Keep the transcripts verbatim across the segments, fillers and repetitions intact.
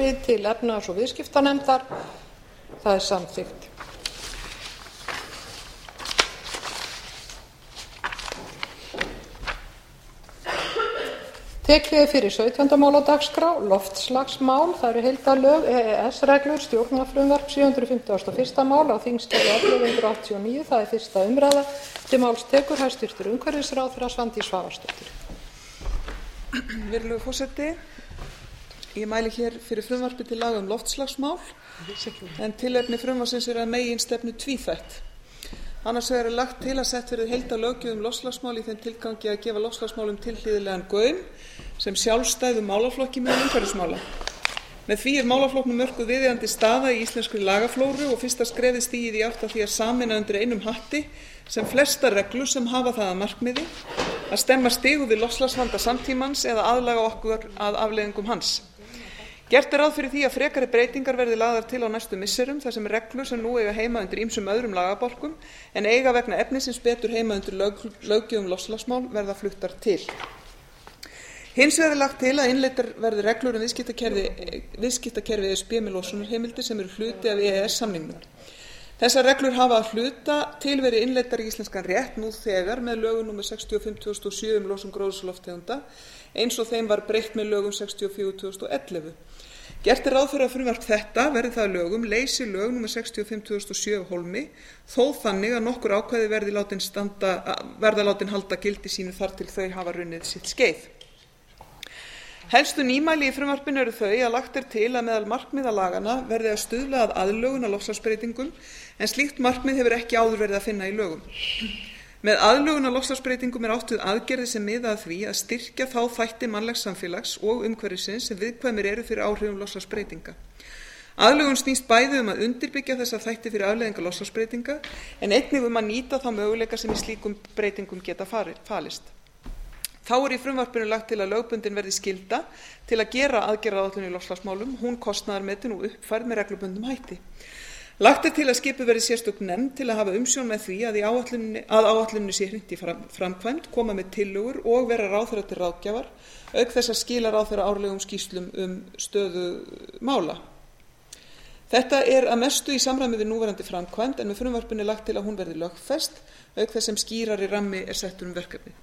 frumvarpið til efnahags- og viðskiptanefndar. Það er samþykkt. Tekið er fyrir sautjánda mál á dagskrá, loftslagsmál. Það eru heildarlög, E E S-reglur, stjórnarfrumvarp, sjö hundruð fimmtugasta og fyrsta mál á þingskjali ellefu hundruð áttatíu og níu. Það er fyrsta umræða. Til máls tekur hæstvirtur umhverfisráðherra Svandís Svavarsdóttir. Virðulegur forseti, ég mæli hér fyrir frumvarpi til laga um loftslagsmál, en tilefni frumvarpsins er að meginstefnu tvíþætt. Annars vegar er lagt til að sett verði heildarlöggjöf um loftslagsmál í þeim tilgangi að gefa loftslagsmálum tilhlýðilegan gaum sem sjálfstæðum málaflokki meðal umhverfismála. Með því er málaflokknum mörkuð viðeigandi staða í íslenskri lagaflóru og fyrsta skrefið stigið í átt að því að sameina undir einum hatti sem flestar reglur sem hafa það að markmiði að stemma stigu við loftslagsvanda samtímans eða aðlaga okkur að afleiðingum hans. Gert er ráð fyrir því að frekari breytingar verði lagðar til á næstu misserum þar sem reglur sem nú eiga heima undir ýmsum öðrum lagabálkum en eiga vegna efnisins betur heima undir lög, löggjöf um loftslagsmál verða fluttar til. Hins vegar er lagt til að innleiddar verði reglur um viðskiptakerfi, viðskiptakerfi E S B með losunarheimildir sem eru hluti af E E S-samningnum. Þessar reglur hafa að hluta til verið innleiddar í íslenskan rétt nú þegar með lögum númer sextíu og fimm tvö þúsund og sjö um losun gróðurhúsalofttegunda eins og þeim var breytt með lögum sextíu og fjögur tvö þúsund og ellefu. Gert er ráð fyrir að frumvarp þetta verði það að lögum leysi lög númer sextíu og fimm tvö þúsund og sjö af hólmi þó þannig að nokkur ákvæði verði látin standa, verða látin halda gildi sínu þar til þau hafa runnið sitt skeið. Helstu nýmæli í frumvarpinu eru þau að lagt er til að meðal markmiða laganna verði að stuðla að aðlögun að loftslagsbreytingum en slíkt markmið hefur ekki áður verið að finna í lögum. Með aðlögun að loftslagsbreytingum er átt við aðgerðir sem miða að því að styrkja þá þætti mannlegs samfélags og umhverfisins sem viðkvæmir eru fyrir áhrifum loftslagsbreytinga. Aðlögun snýst bæði um að undirbyggja þessa þætti fyrir afleiðingar loftslagsbreytinga en einnig um að nýta þá möguleika sem í slíkum breytingum geta falist. Þá er í frumvarpinu lagt til að lögbundin verði skylda til að gera aðgerðaáætlun í loftslagsmálum, hún kostnaðarmetin og uppfærð með reglubundnum hætti. Lagt er til að skipuð verði sérstök nefnd til að hafa umsjón með því að, áætlunni, að áætlunni sé hrint í fram, framkvæmd, koma með tillögur og vera ráðherra til ráðgjafar, auk þess að skila ráðherra árlegum skýrslum um stöðu mála. Þetta er að mestu í samræmi við núverandi framkvæmd en með frumvarpinu er lagt til að hún verði lögfest, auk þess sem skýrari rammi er settur um verkefni.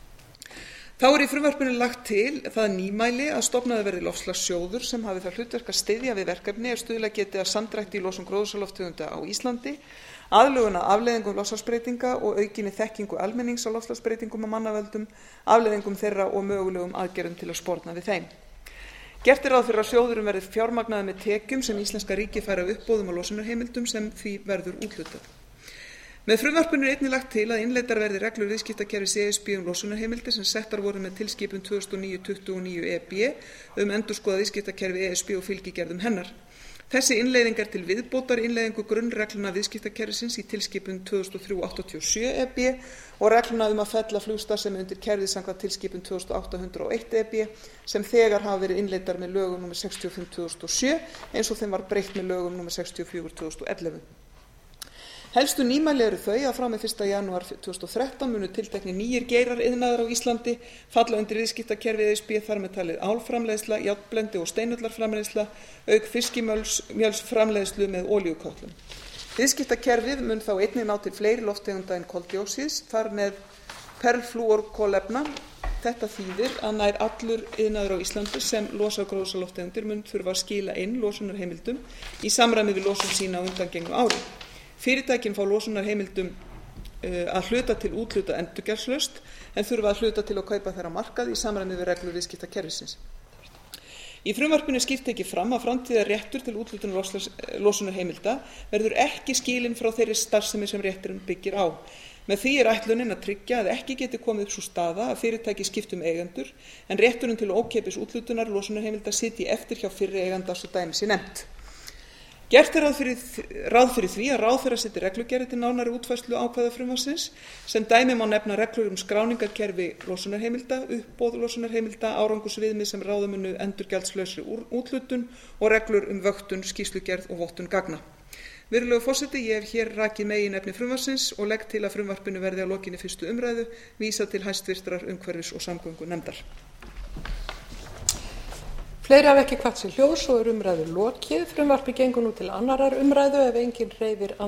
Þá er í frumvarpinu lagt til það nýmæli að stofnaður verði loftslagssjóður sem hafi það hlutverk að styðja við verkefni er stuðla geti að samdrætti í losun gróðurhúsalofttegunda á Íslandi, aðlögun að afleiðingum loftslagsbreytinga og aukinni þekkingu almennings á loftslagsbreytingum og mannavöldum, afleiðingum þeirra og mögulegum aðgerðum til að sporna við þeim. Gert er ráð fyrir að sjóðurinn verði fjármagnaður með tekjum sem íslenska ríkið fær af uppboðum á losunarheimildum sem því verður úthlutað. Með frumvarpinu er einnig lagt til að innleiddar verði reglur viðskiptakerfis E S B um losunarheimildir sem settar voru með tilskipun tvö þúsund og níu tuttugu og níu E B um endurskoðað viðskiptakerfi E S B og fylgigerðum hennar. Þessi innleiðing er til viðbótar innleiðingu grunnregluna viðskiptakerfisins í tilskipun tvö þúsund og þrjú áttatíu og sjö E B og regluna um að fella flugstarfsemi undir kerfið samkvæmt tilskipun tvö þúsund og átta hundrað og eitt E B sem þegar hafa verið innleiddar með lögum númer sextíu og fimm tvö þúsund og sjö eins og þeim var breytt með lögum númer sextíu og fjögur tvö þúsund og ellefu. Helstu nýmæli eru þau að frá með fyrsta janúar tvö þúsund og þrettán munu tilteknir nýir geirar iðnaðar á Íslandi falla undir viðskiptakerfi E S B þar með talið álframleiðsla, járnblendi og steinullarframleiðsla auk fiskimjölsframleiðslu með olíukötlum. Viðskiptakerfið mun þá einnig ná til fleiri lofttegunda en koldíoxíðs, þar með perlflúorkolefna. Þetta þýðir að nær allur iðnaður á Íslandi sem losa gróðurhúsalofttegundir mun þurfa að skila inn losunarheimildum í samræmi við losun sína á undangengnu ári. Fyrirtækin fá losunarheimildum uh, að hluta til úthluta endurgjaldslaust en þurfa að hluta til að kaupa þeirra á markað í samræmi við reglur viðskiptakerfisins. Í frumvarpinu er skýrt tekið fram að framtíðar réttur til úthlutunar losunarheimilda verður ekki skilinn frá þeirri starfsemi sem rétturinn byggir á. Með því er ætlunin að tryggja að ekki geti komið upp sú staða að fyrirtæki skipti um eigendur en rétturinn til ókeypis úthlutunar losunarheimilda sitji eftir hjá fyrri eiganda svo dæmi sé nefnt. Gert er ráð fyrir, ráð fyrir því að ráðherra setji reglugerðir til nánari útfærslu ákvæða frumvarpsins sem dæmi má nefna reglur um skráningarkerfi losunarheimilda, uppboð losunarheimilda, árangursviðmið sem ráða munu endurgjaldslausri úthlutun og reglur um vöktun, skýrslugerð og vottun gagna. Virðulegur forseti, ég hef hér rakið meginefni frumvarpsins og legg til að frumvarpinu verði að lokinni fyrstu umræðu vísað til hæstvirtrar umhverfis- og samgöngunefndar. fleiri hafa ekki kvatt sér hljóðs og er umræðu lokið frumvarpið gengur nú til annarrar umræðu ef enginn hreyfir